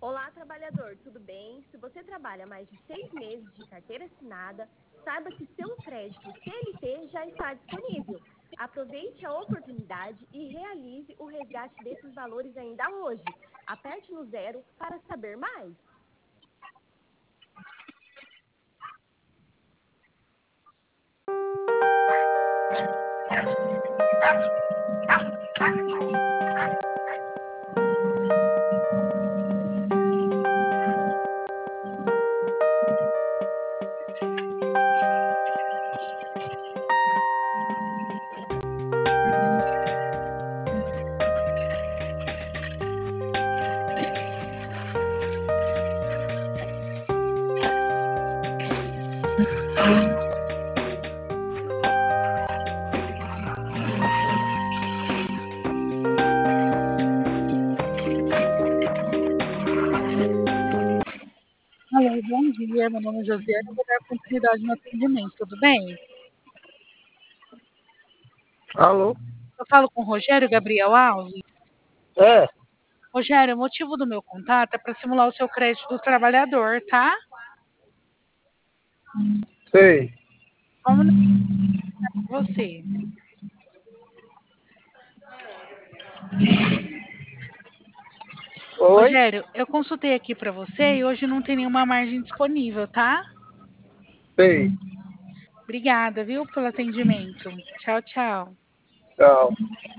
Olá, trabalhador, tudo bem? Se você trabalha mais de 6 meses de carteira assinada, saiba que seu crédito CLT já está disponível. Aproveite a oportunidade e realize o resgate desses valores ainda hoje. Aperte no 0 para saber mais. Alô, bom dia. Meu nome é Josiane. Eu vou dar continuidade no atendimento, tudo bem? Alô? Eu falo com o Rogério Gabriel Alves. É, Rogério, o motivo do meu contato é para simular o seu crédito do trabalhador, tá? sei. Como não é você? Oi? Rogério, eu consultei aqui para você e hoje não tem nenhuma margem disponível, tá? Sei. Obrigada, viu, pelo atendimento. Tchau, tchau. Tchau.